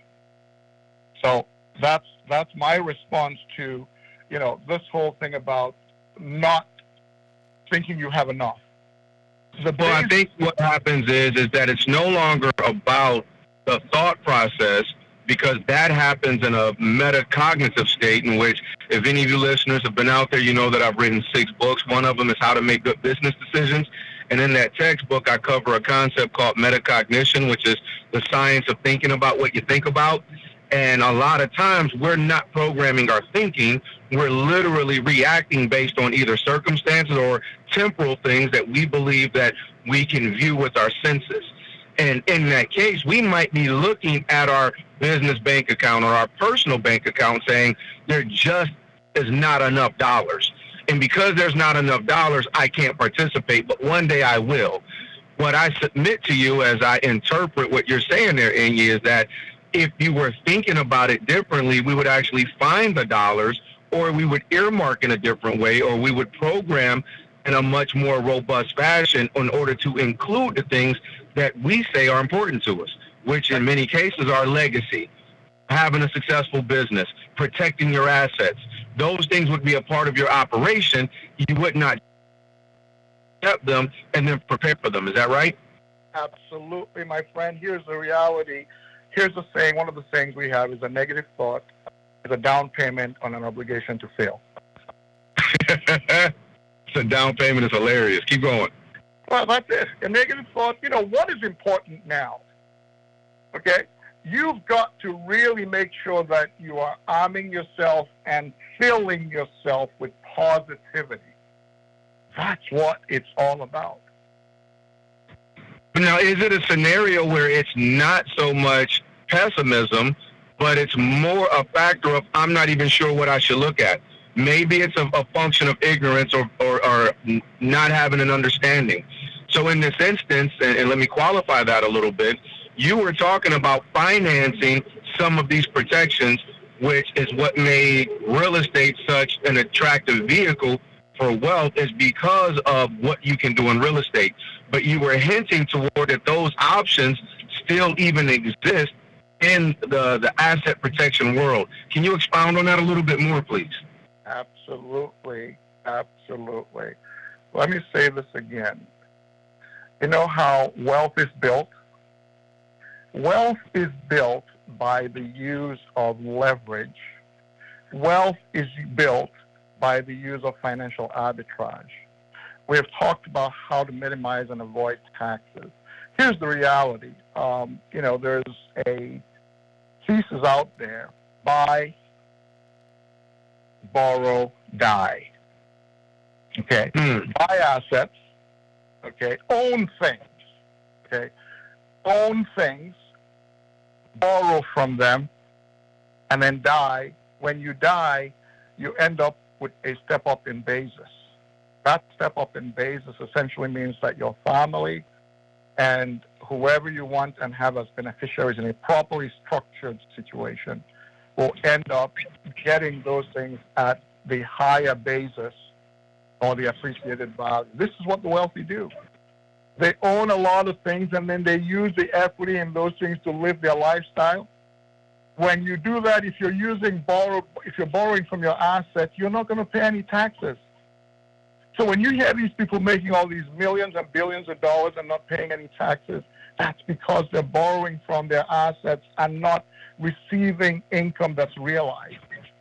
So that's that's my response to, you know, this whole thing about not thinking you have enough. The well, I think what happens is is that it's no longer about the thought process, because that happens in a metacognitive state in which, if any of you listeners have been out there, you know that I've written six books. One of them is How to Make Good Business Decisions. And in that textbook, I cover a concept called metacognition, which is the science of thinking about what you think about. And a lot of times we're not programming our thinking. We're literally reacting based on either circumstances or temporal things that we believe that we can view with our senses. And in that case, we might be looking at our business bank account or our personal bank account saying there just is not enough dollars. And because there's not enough dollars, I can't participate, but one day I will. What I submit to you as I interpret what you're saying there, Inye, is that if you were thinking about it differently, we would actually find the dollars, or we would earmark in a different way, or we would program in a much more robust fashion in order to include the things that we say are important to us, which in many cases are legacy, having a successful business, protecting your assets. Those things would be a part of your operation. You would not accept them and then prepare for them. Is that right? Absolutely, my friend. Here's the reality. Here's the saying, one of the sayings we have is a negative thought is a down payment on an obligation to fail. So down payment is hilarious. Keep going. Well, that's it. A negative thought, you know, what is important now? Okay? You've got to really make sure that you are arming yourself and filling yourself with positivity. That's what it's all about. Now, is it a scenario where it's not so much pessimism, but it's more a factor of I'm not even sure what I should look at? Maybe it's a, a function of ignorance or, or, or not having an understanding. So in this instance, and, and let me qualify that a little bit, you were talking about financing some of these protections, which is what made real estate such an attractive vehicle for wealth, is because of what you can do in real estate. But you were hinting toward that those options still even exist in the, the asset protection world. Can you expound on that a little bit more, please? Absolutely. Absolutely. Let me say this again. You know how wealth is built? Wealth is built by the use of leverage. Wealth is built by the use of financial arbitrage. We have talked about how to minimize and avoid taxes. Here's the reality. Um, you know, there's a thesis out there: buy, borrow, die. Okay? Mm. Buy assets. Okay? Own things. Okay? Own things, borrow from them, and then die. When you die, you end up with a step up in basis. That step up in basis essentially means that your family and whoever you want and have as beneficiaries in a properly structured situation will end up getting those things at the higher basis or the appreciated value. This is what the wealthy do. They own a lot of things, and then they use the equity in those things to live their lifestyle. When you do that, if you're using borrow, if you're borrowing from your assets, you're not going to pay any taxes. So when you hear these people making all these millions and billions of dollars and not paying any taxes, that's because they're borrowing from their assets and not receiving income that's realized.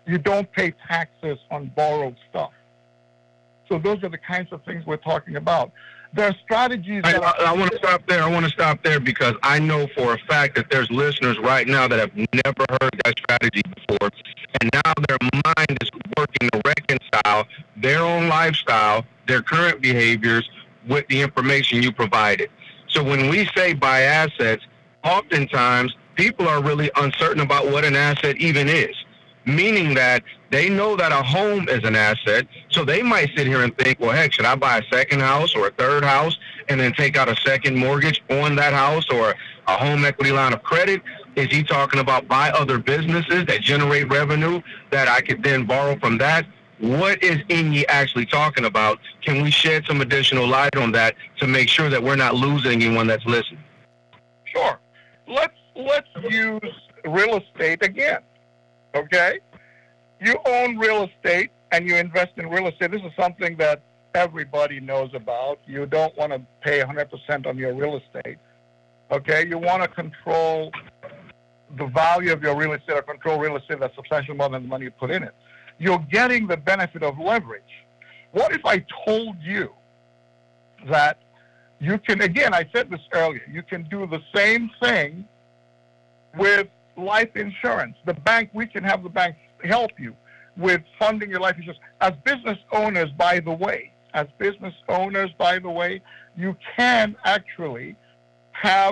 You don't pay taxes on borrowed stuff. So those are the kinds of things we're talking about. There are strategies I, that are... I, I want to stop there. I want to stop there because I know for a fact that there's listeners right now that have never heard that strategy before, and now their mind is working to reconcile their own lifestyle, their current behaviors with the information you provided. So when we say buy assets, oftentimes people are really uncertain about what an asset even is, meaning that they know that a home is an asset, so they might sit here and think, well, heck, should I buy a second house or a third house and then take out a second mortgage on that house or a home equity line of credit? Is he talking about buy other businesses that generate revenue that I could then borrow from that? What is Inyi actually talking about? Can we shed some additional light on that to make sure that we're not losing anyone that's listening? Sure. Let's let's use real estate again. Okay? You own real estate and you invest in real estate. This is something that everybody knows about. You don't want to pay one hundred percent on your real estate. Okay? You want to control the value of your real estate or control real estate that's substantially more than the money you put in it. You're getting the benefit of leverage. What if I told you that you can, again, I said this earlier, you can do the same thing with life insurance. The bank, we can have the bank help you with funding your life insurance. As business owners, by the way, as business owners, by the way, you can actually have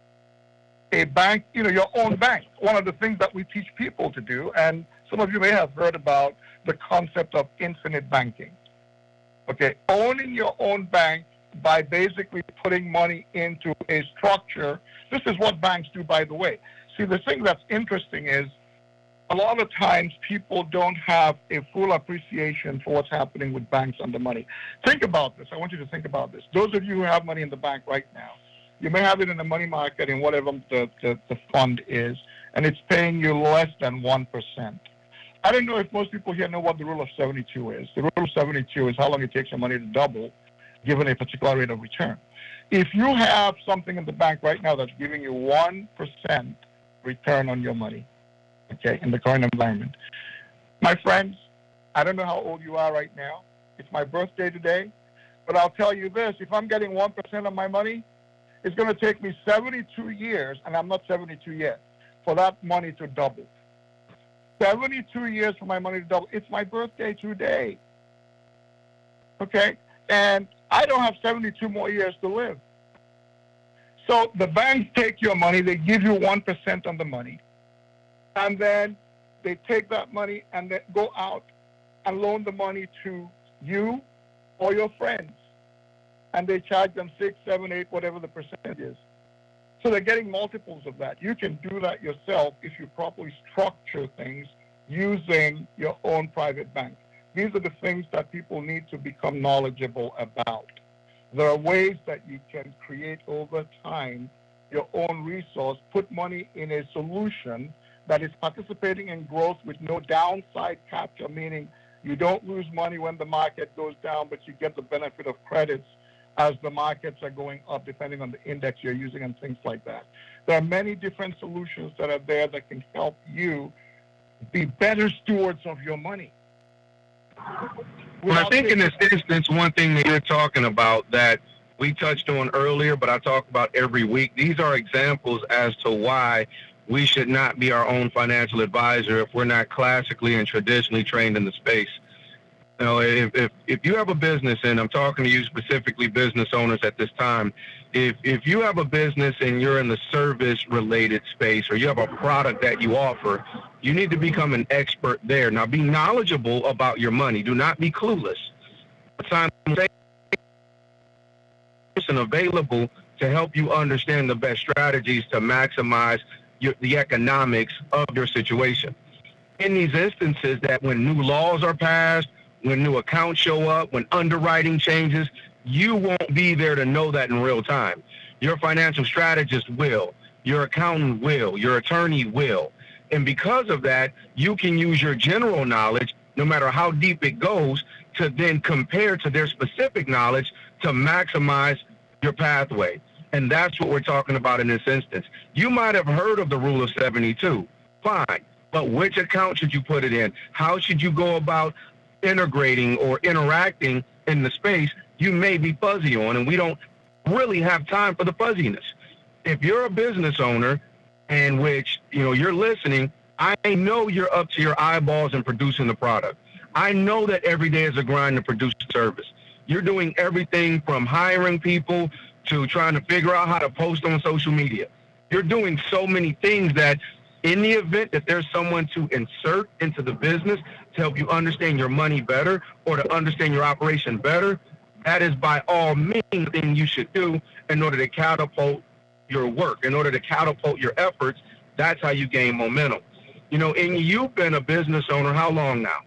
a bank, you know, your own bank. One of the things that we teach people to do, and some of you may have heard about the concept of infinite banking. Okay, owning your own bank by basically putting money into a structure. This is what banks do, by the way. See, the thing that's interesting is a lot of times people don't have a full appreciation for what's happening with banks and the money. Think about this. I want you to think about this. Those of you who have money in the bank right now, you may have it in the money market in whatever the, the, the fund is, and it's paying you less than one percent. I don't know if most people here know what the rule of seventy-two is. The rule of seventy-two is how long it takes your money to double given a particular rate of return. If you have something in the bank right now that's giving you one percent return on your money, okay, in the current environment, my friends, I don't know how old you are right now. It's my birthday today, but I'll tell you this, if I'm getting one percent of my money, it's going to take me seventy-two years, and I'm not seventy-two yet, for that money to double. seventy-two years for my money to double. It's my birthday today. Okay? And I don't have seventy-two more years to live. So the banks take your money, they give you one percent on the money, and then they take that money and then go out and loan the money to you or your friends. And they charge them six, seven, eight, whatever the percentage is. So they're getting multiples of that. You can do that yourself if you properly structure things using your own private bank. These are the things that people need to become knowledgeable about. There are ways that you can create over time your own resource, put money in a solution that is participating in growth with no downside capture, meaning you don't lose money when the market goes down, but you get the benefit of credits as the markets are going up, depending on the index you're using and things like that. There are many different solutions that are there that can help you be better stewards of your money. Well, I think in this instance, one thing that you're talking about that we touched on earlier, but I talk about every week, these are examples as to why we should not be our own financial advisor if we're not classically and traditionally trained in the space. You know, if, if, if you have a business, and I'm talking to you specifically business owners at this time, if, if you have a business and you're in the service-related space or you have a product that you offer, you need to become an expert there. Now, be knowledgeable about your money. Do not be clueless. Simultaneously available to help you understand the best strategies to maximize your, the economics of your situation. In these instances that when new laws are passed, when new accounts show up, when underwriting changes, you won't be there to know that in real time. Your financial strategist will, your accountant will, your attorney will. And because of that, you can use your general knowledge, no matter how deep it goes, to then compare to their specific knowledge to maximize your pathway. And that's what we're talking about in this instance. You might have heard of the rule of seventy-two. Fine. But which account should you put it in? How should you go about integrating or interacting in the space you may be fuzzy on, and we don't really have time for the fuzziness. If you're a business owner in which, you know, you're listening, I know you're up to your eyeballs in producing the product. I know that every day is a grind to produce service. You're doing everything from hiring people to trying to figure out how to post on social media. You're doing so many things that in the event that there's someone to insert into the business to help you understand your money better or to understand your operation better, that is by all means the thing you should do in order to catapult your work, in order to catapult your efforts. That's how you gain momentum. You know, and you've been a business owner how long now?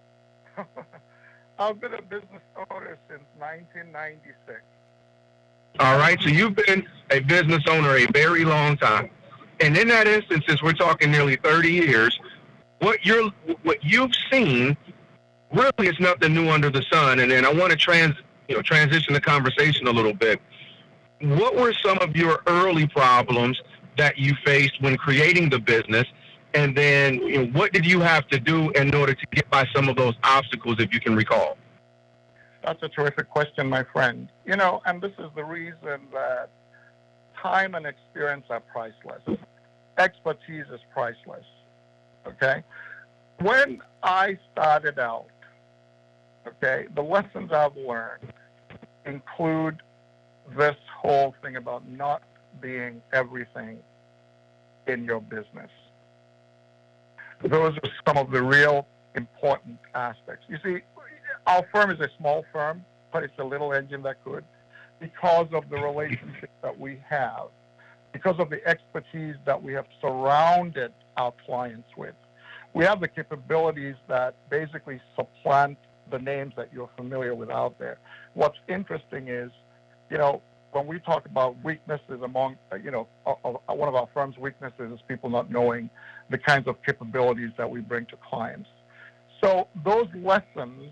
I've been a business owner since nineteen ninety-six. All right, so you've been a business owner a very long time. And in that instance, since we're talking nearly thirty years, what you're what you've seen really is nothing new under the sun. And then I want to trans you know transition the conversation a little bit. What were some of your early problems that you faced when creating the business? And then, you know, what did you have to do in order to get by some of those obstacles, if you can recall? That's a terrific question, my friend. You know, and this is the reason that time and experience are priceless. Expertise is priceless, okay? When I started out, okay, the lessons I've learned include this whole thing about not being everything in your business. Those are some of the real important aspects. You see, our firm is a small firm, but it's a little engine that could, because of the relationship that we have, because of the expertise that we have surrounded our clients with. We have the capabilities that basically supplant the names that you're familiar with out there. What's interesting is, you know, when we talk about weaknesses among, you know, one of our firm's weaknesses is people not knowing the kinds of capabilities that we bring to clients. So those lessons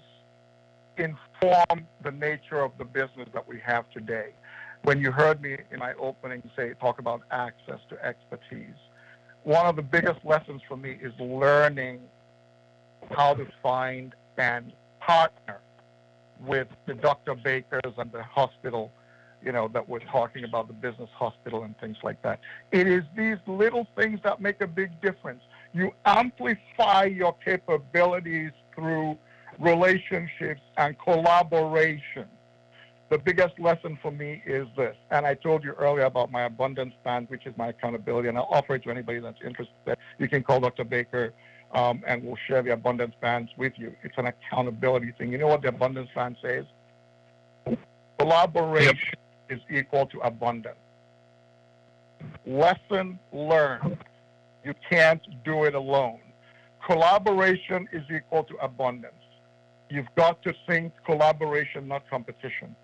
inform the nature of the business that we have today. When you heard me in my opening say, talk about access to expertise, one of the biggest lessons for me is learning how to find and partner with the Doctor Bakers and the hospital, you know, that we're talking about, the business hospital and things like that. It is these little things that make a big difference. You amplify your capabilities through relationships and collaboration. The biggest lesson for me is this, and I told you earlier about my abundance band, which is my accountability, and I'll offer it to anybody that's interested. You can call Doctor Baker, um, and we'll share the abundance bands with you. It's an accountability thing. You know what the abundance band says? Collaboration Yep. is equal to abundance. Lesson learned. You can't do it alone. Collaboration is equal to abundance. You've got to think collaboration, not competition.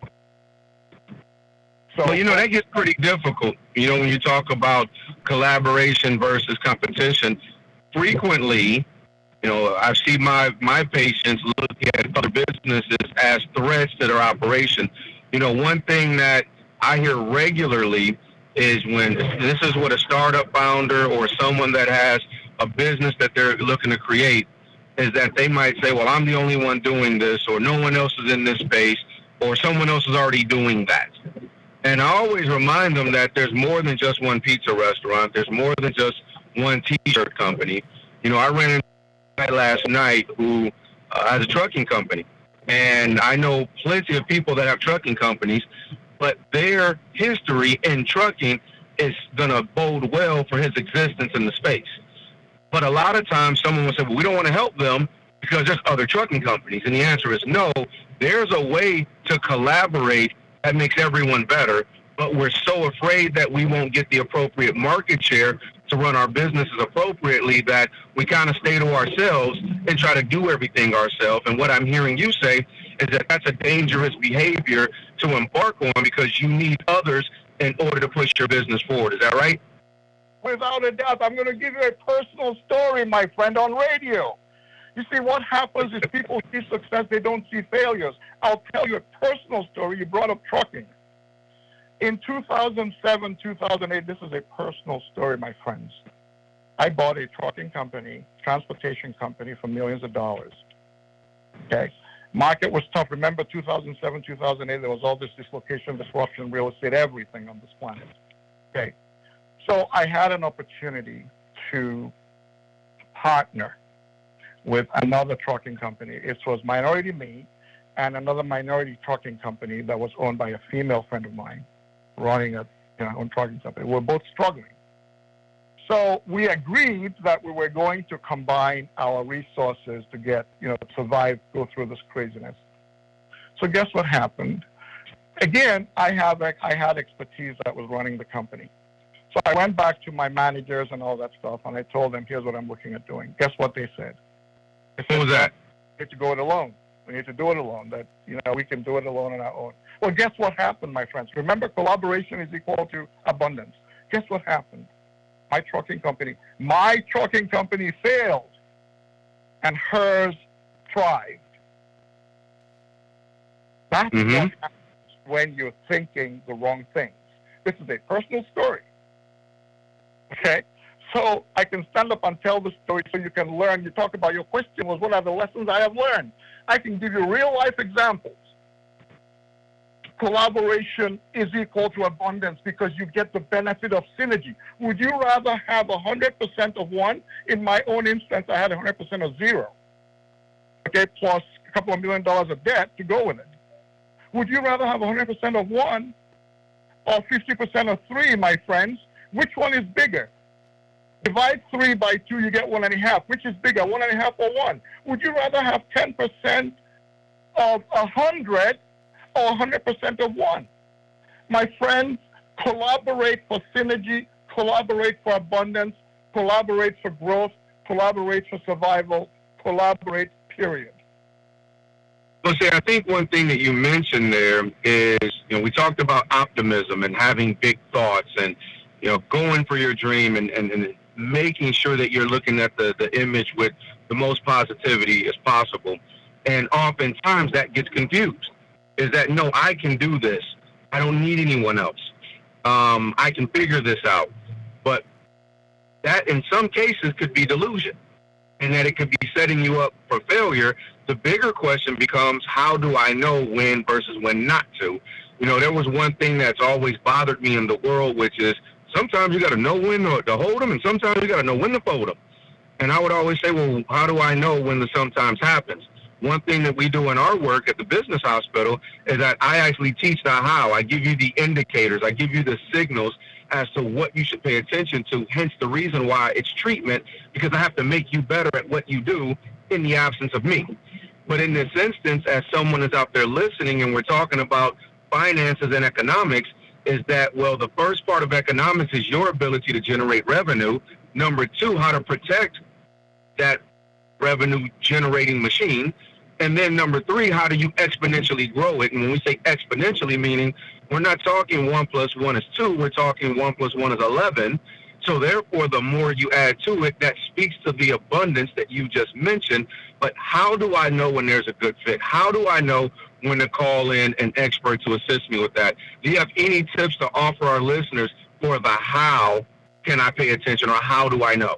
So, well, you know, that gets pretty difficult. You know, when you talk about collaboration versus competition, frequently, you know, I see my, my patients look at other businesses as threats to their operation. You know, one thing that I hear regularly is when this is what a startup founder or someone that has a business that they're looking to create is that they might say, well, I'm the only one doing this, or no one else is in this space, or someone else is already doing that. And I always remind them that there's more than just one pizza restaurant. There's more than just one T-shirt company. You know, I ran into a guy last night who uh, has a trucking company. And I know plenty of people that have trucking companies, but their history in trucking is going to bode well for his existence in the space. But a lot of times someone will say, well, we don't want to help them because there's other trucking companies. And the answer is no. There's a way to collaborate that makes everyone better, but we're so afraid that we won't get the appropriate market share to run our businesses appropriately that we kind of stay to ourselves and try to do everything ourselves. And what I'm hearing you say is that that's a dangerous behavior to embark on because you need others in order to push your business forward. Is that right? Without a doubt. I'm going to give you a personal story, my friend, on radio. You see, what happens is people see success, they don't see failures. I'll tell you a personal story. You brought up trucking. In two thousand seven, two thousand eight, this is a personal story, my friends. I bought a trucking company, transportation company for millions of dollars. Okay. Market was tough. Remember two thousand seven, two thousand eight, there was all this dislocation, disruption, real estate, everything on this planet. Okay. So I had an opportunity to partner with another trucking company. It was minority me and another minority trucking company that was owned by a female friend of mine running a you know, own trucking company. We're both struggling. So we agreed that we were going to combine our resources to get, you know, survive, go through this craziness. So guess what happened? Again, I have I had expertise that was running the company. So I went back to my managers and all that stuff, and I told them, here's what I'm looking at doing. Guess what they said? They said, what was that? We need to go it alone. We need to do it alone. That, you know, we can do it alone on our own. Well, guess what happened, my friends? Remember, collaboration is equal to abundance. Guess what happened? My trucking company, my trucking company failed, and hers thrived. That's mm-hmm. what happens when you're thinking the wrong things. This is a personal story. Okay? So I can stand up and tell the story so you can learn. You talk about your question was, what are the lessons I have learned? I can give you real-life examples. Collaboration is equal to abundance because you get the benefit of synergy. Would you rather have one hundred percent of one? In my own instance, I had one hundred percent of zero. Okay, plus a couple of million dollars of debt to go with it. Would you rather have one hundred percent of one or fifty percent of three, my friends? Which one is bigger? Divide three by two, you get one and a half. Which is bigger, one and a half or one? Would you rather have ten percent of a hundred or one hundred percent of one? My friends, collaborate for synergy, collaborate for abundance, collaborate for growth, collaborate for survival, collaborate, period. Well, see, I think one thing that you mentioned there is, you know, we talked about optimism and having big thoughts and, you know, going for your dream and, and, and making sure that you're looking at the, the image with the most positivity as possible. And oftentimes that gets confused. Is that, no, I can do this. I don't need anyone else. Um, I can figure this out. But that, in some cases, could be delusion, and that it could be setting you up for failure. The bigger question becomes, how do I know when versus when not to? You know, there was one thing that's always bothered me in the world, which is sometimes you got to know when to, to hold them, and sometimes you got to know when to fold them. And I would always say, well, how do I know when the sometimes happens? One thing that we do in our work at the business hospital is that I actually teach the how. I give you the indicators. I give you the signals as to what you should pay attention to, hence the reason why it's treatment, because I have to make you better at what you do in the absence of me. But in this instance, as someone is out there listening and we're talking about finances and economics, is that, well, the first part of economics is your ability to generate revenue. Number two, how to protect that revenue generating machine. And then number three, how do you exponentially grow it? And when we say exponentially, meaning we're not talking one plus one is two, we're talking one plus one is eleven. So therefore, the more you add to it, that speaks to the abundance that you just mentioned. But how do I know when there's a good fit? How do I know when to call in an expert to assist me with that? Do you have any tips to offer our listeners for the how can I pay attention, or how do I know?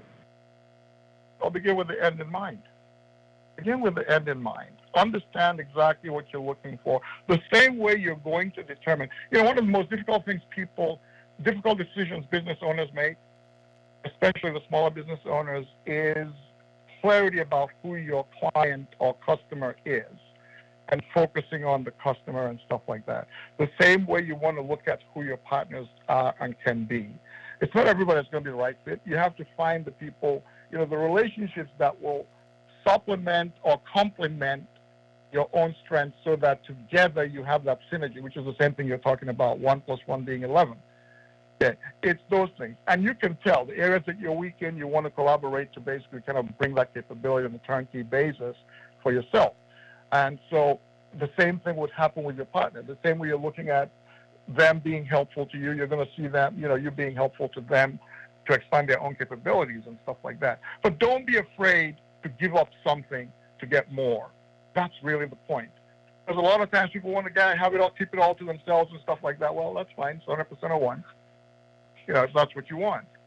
I'll begin with the end in mind. Begin with the end in mind. Understand exactly what you're looking for. The same way you're going to determine. You know, one of the most difficult things people, difficult decisions business owners make, especially the smaller business owners, is clarity about who your client or customer is and focusing on the customer and stuff like that. The same way you want to look at who your partners are and can be. It's not everybody that's going to be the right fit. You have to find the people, you know, the relationships that will supplement or complement your own strengths so that together you have that synergy, which is the same thing you're talking about, one plus one being eleven. Yeah, it's those things. And you can tell the areas that you're weak in, you want to collaborate to basically kind of bring that capability on a turnkey basis for yourself. And so the same thing would happen with your partner. The same way you're looking at them being helpful to you, you're going to see them, you know, you being helpful to them to expand their own capabilities and stuff like that. But don't be afraid to give up something to get more. That's really the point. Because a lot of times people want to have it all, keep it all to themselves and stuff like that. Well, that's fine. It's one hundred percent of one. You know, if that's what you want.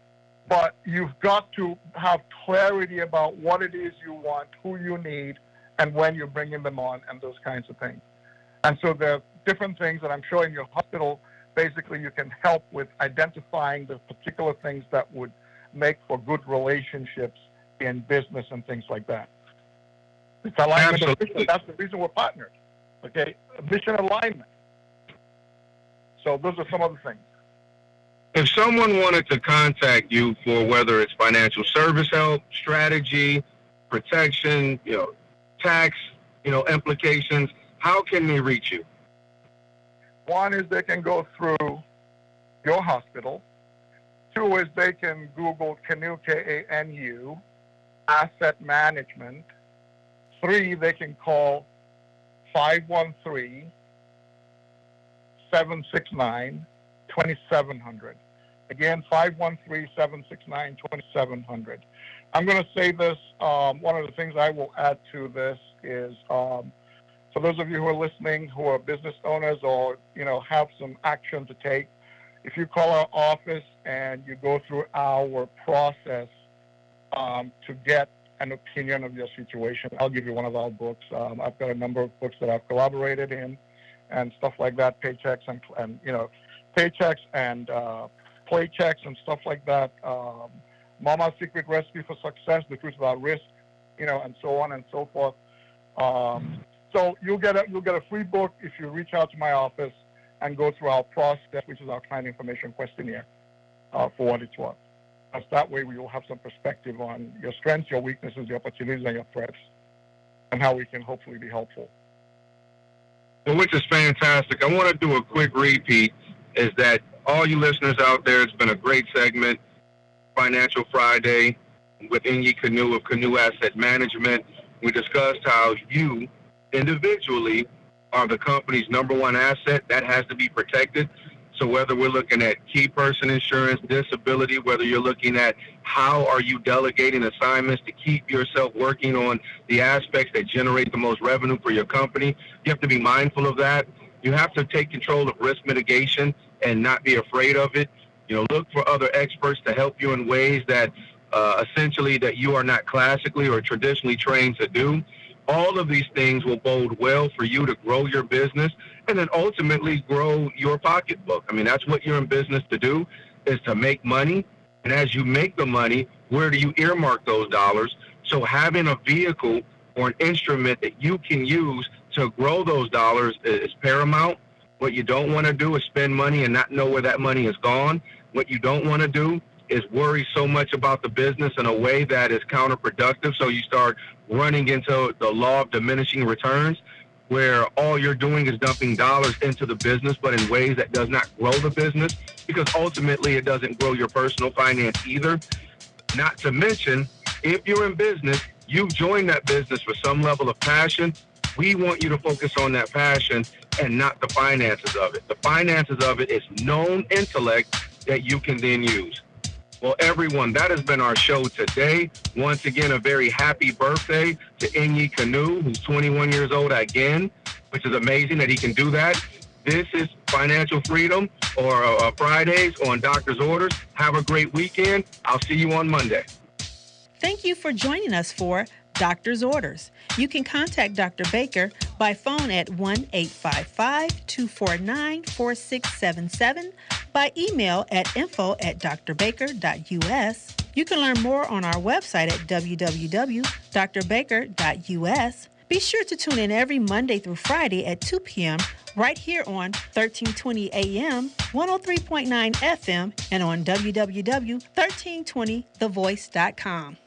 But you've got to have clarity about what it is you want, who you need, and when you're bringing them on, and those kinds of things. And so there are different things that I'm sure in your hospital, basically you can help with identifying the particular things that would make for good relationships in business and things like that. It's alignment of mission. That's the reason we're partnered. Okay, mission alignment. So those are some of the things. If someone wanted to contact you for whether it's financial service help, strategy, protection, you know, tax, you know, implications, how can they reach you? One is they can go through your hospital. Two is they can Google Kanu, K A N U, asset management. Three, they can call five one three, seven six nine, two seven zero zero. Again, five one three, seven six nine, two seven zero zero. I'm going to say this. Um, one of the things I will add to this is, um, for those of you who are listening, who are business owners or, you know, have some action to take, if you call our office and you go through our process um, to get an opinion of your situation, I'll give you one of our books. Um, I've got a number of books that I've collaborated in and stuff like that, paychecks and, and you know, paychecks and uh, play checks and stuff like that. Um, Mama's Secret Recipe for Success, The Truth About Risk, you know, and so on and so forth. Um, so you'll get a, you'll get a free book if you reach out to my office and go through our process, which is our client information questionnaire, uh, for what it's worth. Because that way we will have some perspective on your strengths, your weaknesses, your opportunities, and your threats, and how we can hopefully be helpful. Well, which is fantastic. I want to do a quick repeat, is that all you listeners out there, it's been a great segment, Financial Friday, with Inyi Kanu of Kanu Asset Management. We discussed how you individually are the company's number one asset. That has to be protected. So whether we're looking at key person insurance, disability, whether you're looking at how are you delegating assignments to keep yourself working on the aspects that generate the most revenue for your company, you have to be mindful of that. You have to take control of risk mitigation and not be afraid of it. You know, look for other experts to help you in ways that uh, essentially that you are not classically or traditionally trained to do. All of these things will bode well for you to grow your business and then ultimately grow your pocketbook. I mean, that's what you're in business to do, is to make money. And as you make the money, where do you earmark those dollars? So having a vehicle or an instrument that you can use to grow those dollars is paramount. What you don't want to do is spend money and not know where that money is gone. What you don't want to do is worry so much about the business in a way that is counterproductive. So you start running into the law of diminishing returns, where all you're doing is dumping dollars into the business, but in ways that does not grow the business, because ultimately it doesn't grow your personal finance either. Not to mention, if you're in business, you've joined that business for some level of passion. We want you to focus on that passion and not the finances of it. The finances of it is known intellect that you can then use. Well, everyone, that has been our show today. Once again, a very happy birthday to Inyi Kanu, who's twenty-one years old again, which is amazing that he can do that. This is Financial Freedom, or uh, Fridays on Doctor's Orders. Have a great weekend. I'll see you on Monday. Thank you for joining us for Doctor's Orders. You can contact Doctor Baker by phone at one eight five five, two four nine, four six seven seven, by email at info at d r baker dot u s. You can learn more on our website at w w w dot d r baker dot u s. Be sure to tune in every Monday through Friday at two p.m. right here on thirteen twenty A M, one oh three point nine F M, and on w w w dot thirteen twenty the voice dot com.